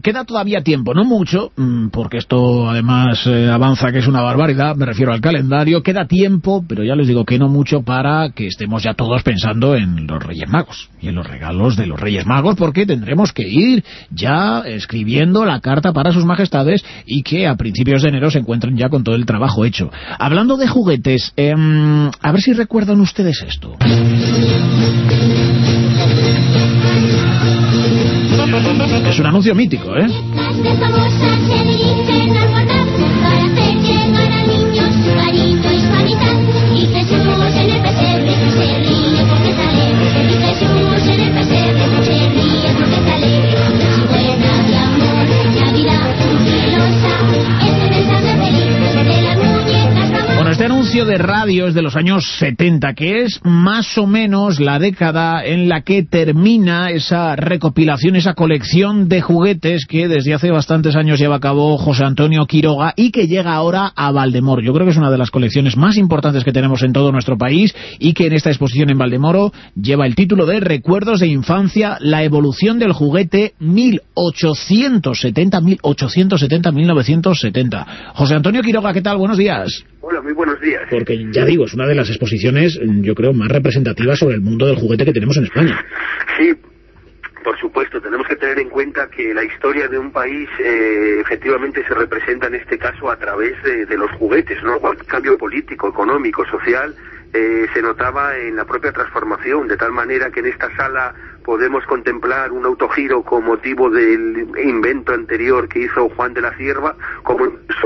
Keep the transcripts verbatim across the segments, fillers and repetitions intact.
queda todavía tiempo, no mucho, porque esto además eh, avanza que es una barbaridad, me refiero al calendario, queda tiempo, pero ya les digo que no mucho para que estemos ya todos pensando en los Reyes Magos y en los regalos de los Reyes Magos, porque tendremos que ir ya escribiendo la carta para sus majestades y que a principios de enero se encuentren ya con todo el trabajo hecho. Hablando de juguetes, eh, a ver si recuerdan ustedes esto. Es un anuncio mítico, ¿eh? Este anuncio de radio es de los años setenta, que es más o menos la década en la que termina esa recopilación, esa colección de juguetes que desde hace bastantes años lleva a cabo José Antonio Quiroga y que llega ahora a Valdemoro. Yo creo que es una de las colecciones más importantes que tenemos en todo nuestro país y que en esta exposición en Valdemoro lleva el título de Recuerdos de Infancia, la evolución del juguete mil ochocientos setenta a mil novecientos setenta. José Antonio Quiroga, ¿qué tal? Buenos días. Hola, muy buenos días. Porque, ya digo, es una de las exposiciones, yo creo, más representativas sobre el mundo del juguete que tenemos en España. Sí, por supuesto, tenemos que tener en cuenta que la historia de un país eh, efectivamente se representa en este caso a través de, de los juguetes, ¿no? Cualquier cambio político, económico, social, eh, se notaba en la propia transformación, de tal manera que en esta sala podemos contemplar un autogiro con motivo del invento anterior que hizo Juan de la Cierva, como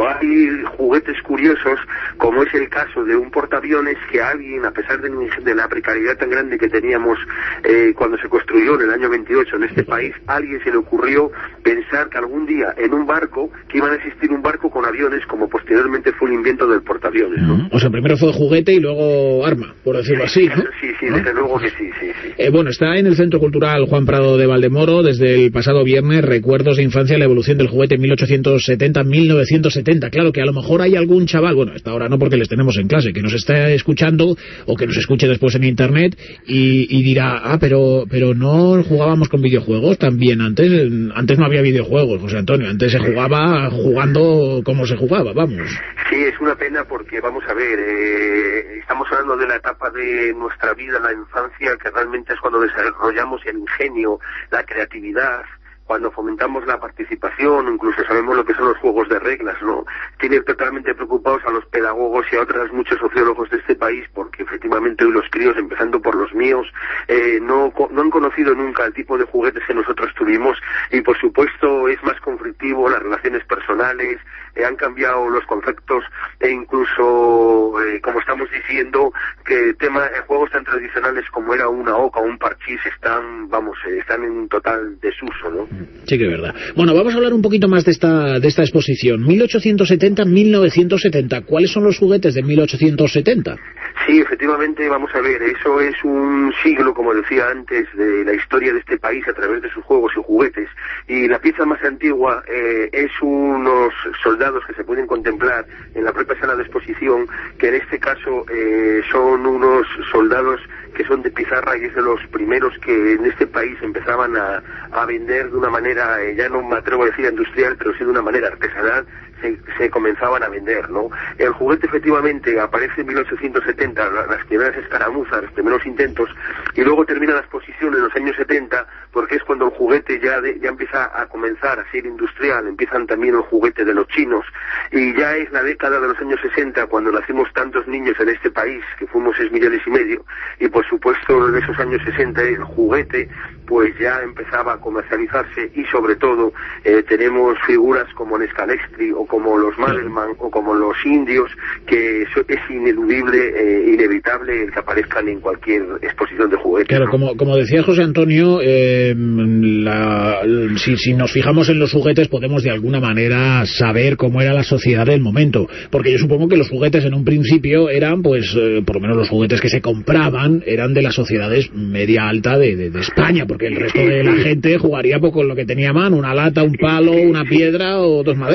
hay juguetes curiosos, como es el caso de un portaaviones que alguien, a pesar de, de la precariedad tan grande que teníamos eh, cuando se construyó en el año veintiocho en este país, a alguien se le ocurrió pensar que algún día en un barco, que iban a existir un barco con aviones, como posteriormente fue el invento del portaaviones, ¿no? Uh-huh. O sea, primero fue juguete y luego arma, por decirlo así, ¿no? Sí, sí, ¿no? Desde luego que sí, sí, sí. Eh, bueno, está en el Centro Cultural Juan Prado de Valdemoro desde el pasado viernes, Recuerdos de Infancia, la evolución del juguete mil ochocientos setenta a mil novecientos setenta. Claro que a lo mejor hay algún chaval, bueno, hasta ahora no porque les tenemos en clase, que nos está escuchando o que nos escuche después en internet y, y dirá, ah, pero pero no jugábamos con videojuegos también antes. Antes no había videojuegos, José Antonio, antes se jugaba jugando como se jugaba, vamos. Sí, es una pena porque, vamos a ver, eh, estamos hablando de la etapa de nuestra vida, la infancia, que realmente es cuando desarrollamos el ingenio, la creatividad, cuando fomentamos la participación, incluso sabemos lo que son los juegos de reglas, ¿no? Tienen totalmente preocupados a los pedagogos y a otros muchos sociólogos de este país, porque efectivamente hoy los críos, empezando por los míos, eh, no, no han conocido nunca el tipo de juguetes que nosotros tuvimos, y por supuesto es más conflictivo las relaciones personales, eh, han cambiado los conceptos, e incluso, eh, como estamos diciendo, que temas, eh, juegos tan tradicionales como era una oca o un parchís están, vamos, eh, están en total desuso, ¿no? Sí que es verdad. Bueno, vamos a hablar un poquito más de esta de esta exposición. mil ochocientos setenta a mil novecientos setenta. ¿Cuáles son los juguetes de mil ochocientos setenta? Sí, efectivamente, vamos a ver, eso es un siglo, como decía antes, de la historia de este país a través de sus juegos y juguetes. Y la pieza más antigua eh, es unos soldados que se pueden contemplar en la propia sala de exposición, que en este caso eh, son unos soldados que son de pizarra y es de los primeros que en este país empezaban a, a vender de una manera, eh, ya no me atrevo a decir industrial, pero sí de una manera artesanal, se, se comenzaban a vender, ¿no? El juguete efectivamente aparece en mil ochocientos setenta, las primeras escaramuzas, los primeros intentos, y luego termina la exposición en los años setenta, porque es cuando el juguete ya, de, ya empieza a comenzar a ser industrial, empiezan también el juguete de los chinos, y ya es la década de los años sesenta cuando nacimos tantos niños en este país, que fuimos seis millones y medio, y por supuesto en esos años sesenta el juguete pues ya empezaba a comercializarse, y sobre todo eh, tenemos figuras como el Scalextric o como los Madelman o como los indios, que eso es ineludible, eh, inevitable el que aparezcan en cualquier exposición de juguetes. Claro, ¿no? como, como decía José Antonio, eh, la, si, si nos fijamos en los juguetes podemos de alguna manera saber cómo era la sociedad del momento, porque yo supongo que los juguetes en un principio eran, pues, eh, por lo menos los juguetes que se compraban eran de las sociedades media alta de, de, de España, porque el resto de la gente jugaría poco con lo que tenía a mano, una lata, un palo, una piedra o dos maderos.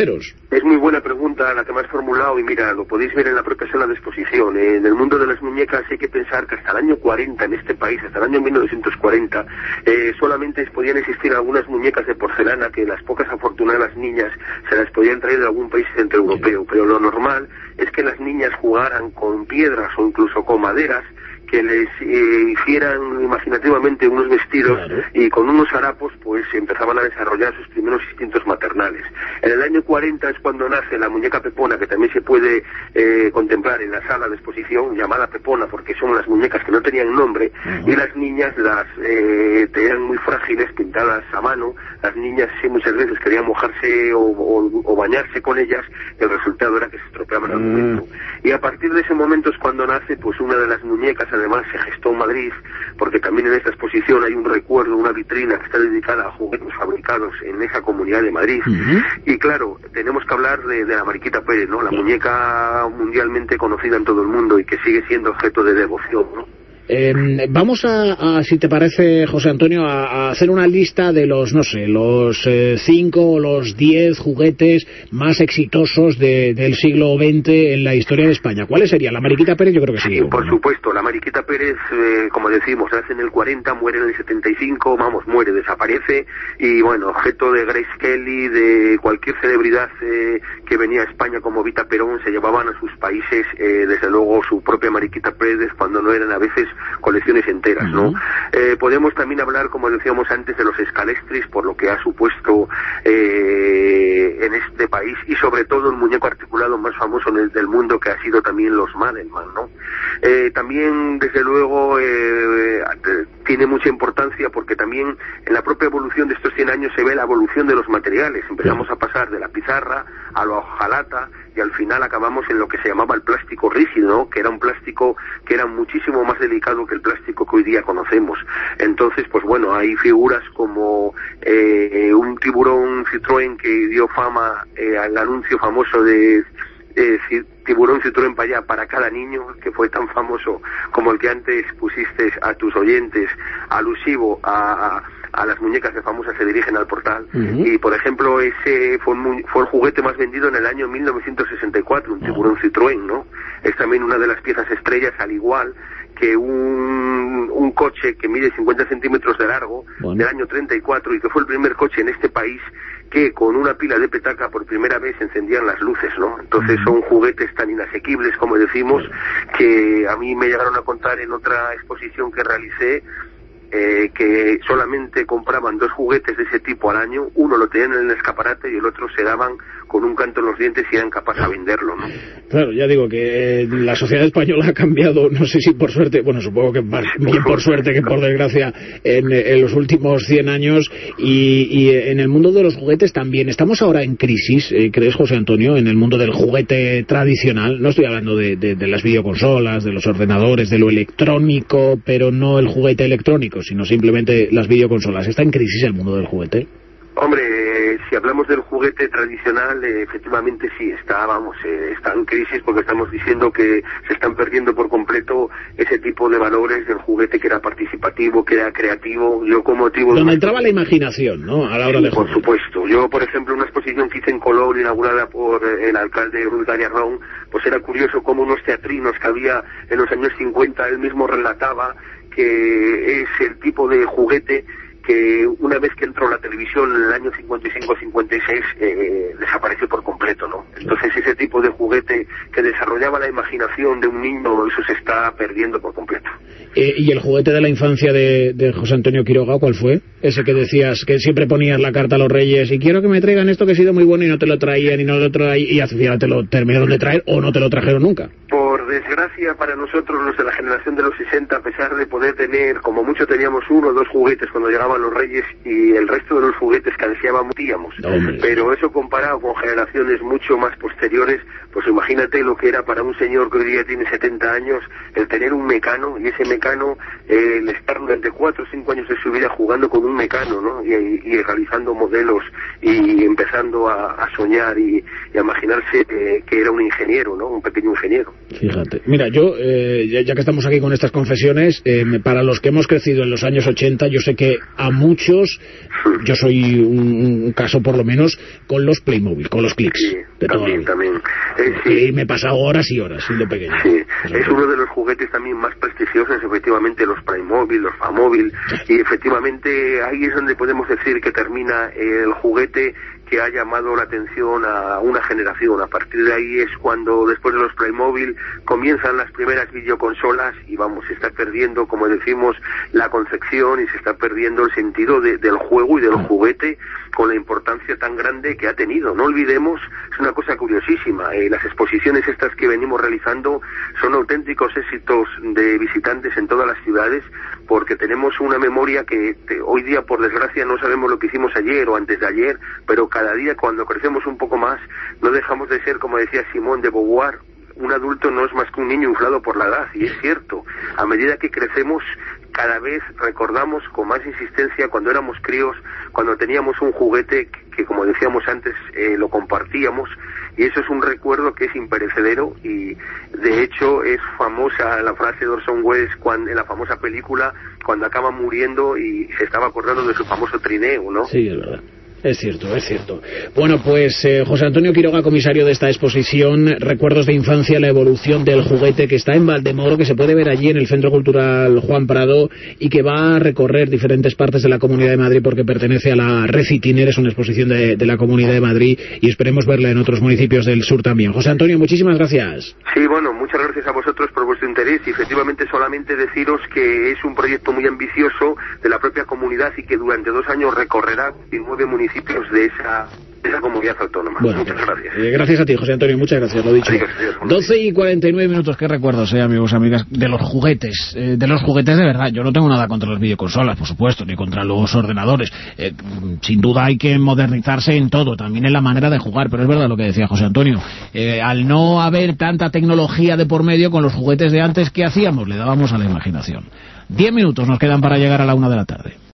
Es muy buena pregunta la que me has formulado y mira, lo podéis ver en la propia sala de exposición. Eh, en el mundo de las muñecas hay que pensar que hasta el año cuarenta en este país, hasta el año mil novecientos cuarenta, eh, solamente podían existir algunas muñecas de porcelana que las pocas afortunadas niñas se las podían traer de algún país centroeuropeo, pero lo normal es que las niñas jugaran con piedras o incluso con maderas, que les eh, hicieran imaginativamente unos vestidos, claro, y con unos harapos pues empezaban a desarrollar sus primeros instintos maternales. En el año cuarenta es cuando nace la muñeca Pepona, que también se puede eh, contemplar en la sala de exposición, llamada Pepona porque son las muñecas que no tenían nombre, uh-huh, y las niñas las eh, tenían muy frágiles, pintadas a mano. Las niñas sí, muchas veces querían mojarse o, o, o bañarse con ellas, y el resultado era que se estropeaban al momento. Uh-huh. Y a partir de ese momento es cuando nace pues una de las muñecas. Además se gestó en Madrid, porque también en esta exposición hay un recuerdo, una vitrina que está dedicada a juguetes fabricados en esa comunidad de Madrid. Uh-huh. Y claro, tenemos que hablar de, de la Mariquita Pérez, ¿no? La muñeca mundialmente conocida en todo el mundo y que sigue siendo objeto de devoción, ¿no? Eh, vamos a, a, si te parece, José Antonio, a, a hacer una lista de los, no sé, los eh, cinco o los diez juguetes más exitosos de, del siglo veinte en la historia de España. ¿Cuáles serían? La Mariquita Pérez, yo creo que sí. Sí, por ¿no? supuesto. La Mariquita Pérez, eh, como decimos, nace en el cuarenta, muere en el setenta y cinco, vamos, muere, desaparece, y bueno, objeto de Grace Kelly, de cualquier celebridad eh, que venía a España como Vita Perón, se llevaban a sus países, eh, desde luego, su propia Mariquita Pérez, cuando no eran a veces colecciones enteras, ¿no? Uh-huh. Eh, podemos también hablar, como decíamos antes, de los Scalestris, por lo que ha supuesto eh, en este país, y sobre todo el muñeco articulado más famoso en el, del mundo, que ha sido también los Madelman, ¿no? Eh, también, desde luego, eh, tiene mucha importancia porque también en la propia evolución de estos cien años se ve la evolución de los materiales. Empezamos a pasar de la pizarra a la hojalata, y al final acabamos en lo que se llamaba el plástico rígido, ¿no? Que era un plástico que era muchísimo más delicado que el plástico que hoy día conocemos. Entonces, pues bueno, hay figuras como eh, un tiburón Citroën que dio fama eh, al anuncio famoso de eh, tiburón Citroën para allá, para cada niño, que fue tan famoso como el que antes pusiste a tus oyentes, alusivo a... a a las muñecas que famosas se dirigen al portal. Uh-huh. Y por ejemplo, ese fue, un, fue el juguete más vendido en el año mil novecientos sesenta y cuatro, un tiburón uh-huh. Citroën, ¿no? Es también una de las piezas estrellas, al igual que un, un coche que mide cincuenta centímetros de largo, bueno, del año treinta y cuatro, y que fue el primer coche en este país que con una pila de petaca por primera vez encendían las luces, ¿no? Entonces son juguetes tan inasequibles, como decimos, que a mí me llegaron a contar en otra exposición que realicé, Eh, que solamente compraban dos juguetes de ese tipo al año, uno lo tenían en el escaparate y el otro se daban con un canto en los dientes y eran capaces de venderlo, ¿no? Claro, ya digo que eh, la sociedad española ha cambiado, no sé si por suerte, bueno, supongo que más sí, bien por suerte que por desgracia, en, en los últimos cien años, y, y en el mundo de los juguetes también. Estamos ahora en crisis, eh, ¿crees, José Antonio, en el mundo del juguete tradicional? No estoy hablando de, de, de las videoconsolas, de los ordenadores, de lo electrónico, pero no el juguete electrónico, sino simplemente las videoconsolas. ¿Está en crisis el mundo del juguete? Hombre, eh, si hablamos del juguete tradicional, eh, efectivamente sí, está, vamos, eh, está en crisis, porque estamos diciendo que se están perdiendo por completo ese tipo de valores del juguete que era participativo, que era creativo, locomotivo. Donde entraba la imaginación, ¿no?, a la hora sí, de jugar. Por supuesto. Yo, por ejemplo, una exposición que hice en Colón, inaugurada por el alcalde Ruiz Gallardón, pues era curioso cómo unos teatrinos que había en los años cincuenta, él mismo relataba que es el tipo de juguete que una vez que entró la televisión en el año cincuenta y cinco cincuenta y seis eh, desapareció por completo, ¿no? Entonces ese tipo de juguete que desarrollaba la imaginación de un niño, eso se está perdiendo por completo. Eh, ¿Y el juguete de la infancia de, de José Antonio Quiroga cuál fue? Ese que decías, que siempre ponías la carta a los reyes y quiero que me traigan esto que ha sido muy bueno, y no te lo traían y no lo traían, y al final te lo terminaron de traer o no te lo trajeron nunca. Por desgracia para nosotros, los de la generación de los sesenta, a pesar de poder tener, como mucho teníamos uno o dos juguetes cuando llegaban los reyes, y el resto de los juguetes que ansiábamos, tíamos. Pero eso comparado con generaciones mucho más posteriores, pues imagínate lo que era para un señor que hoy día tiene setenta años, el tener un mecano, y ese mecano, eh, el estar durante cuatro o cinco años de su vida jugando con un mecano, ¿no? Y, y realizando modelos y empezando a, a soñar y, y a imaginarse eh, que era un ingeniero, ¿no? Un pequeño ingeniero. Fíjate. Fíjate. Mira, yo, eh, ya, ya que estamos aquí con estas confesiones, eh, para los que hemos crecido en los años ochenta, yo sé que a muchos, yo soy un, un caso por lo menos, con los Playmobil, con los clics. Sí, de también, también. Eh, sí. Y me he pasado horas y horas, siendo pequeño. Sí, es uno de los juguetes también más prestigiosos, efectivamente, los Playmobil, los Famóvil, y efectivamente ahí es donde podemos decir que termina el juguete que ha llamado la atención a una generación. A partir de ahí es cuando, después de los Playmobil, comienzan las primeras videoconsolas y vamos, se está perdiendo, como decimos, la concepción y se está perdiendo el sentido de, del juego y del juguete con la importancia tan grande que ha tenido. No olvidemos, es una cosa curiosísima, eh, las exposiciones estas que venimos realizando son auténticos éxitos de visitantes en todas las ciudades, porque tenemos una memoria que te, hoy día, por desgracia, no sabemos lo que hicimos ayer o antes de ayer, pero cada día, cuando crecemos un poco más, no dejamos de ser, como decía Simone de Beauvoir, un adulto no es más que un niño inflado por la edad, y es cierto. A medida que crecemos, cada vez recordamos con más insistencia cuando éramos críos, cuando teníamos un juguete que, que como decíamos antes, eh, lo compartíamos, y eso es un recuerdo que es imperecedero, y de hecho es famosa la frase de Orson Welles cuando, en la famosa película, cuando acaba muriendo y se estaba acordando de su famoso trineo, ¿no? Sí, es verdad. Es cierto, es cierto. Bueno, pues eh, José Antonio Quiroga, comisario de esta exposición, Recuerdos de Infancia, la evolución del juguete, que está en Valdemoro, que se puede ver allí en el Centro Cultural Juan Prado y que va a recorrer diferentes partes de la Comunidad de Madrid porque pertenece a la Red Itiner, es una exposición de, de la Comunidad de Madrid y esperemos verla en otros municipios del sur también. José Antonio, muchísimas gracias. Sí, bueno, muchas gracias a vosotros por vuestro interés y efectivamente solamente deciros que es un proyecto muy ambicioso de la propia comunidad y que durante dos años recorrerá nueve municipios de esa, de esa comunidad autónoma. Bueno, muchas gracias. Eh, gracias a ti, José Antonio, muchas gracias, lo dicho. Adiós, adiós, doce y cuarenta y nueve minutos, qué recuerdos, eh, amigos, amigas, de los juguetes, eh, de los juguetes de verdad. Yo no tengo nada contra las videoconsolas, por supuesto, ni contra los ordenadores. Eh, sin duda hay que modernizarse en todo, también en la manera de jugar, pero es verdad lo que decía José Antonio. Eh, al no haber tanta tecnología de por medio, con los juguetes de antes, ¿qué hacíamos? Le dábamos a la imaginación. Diez minutos nos quedan para llegar a la una de la tarde.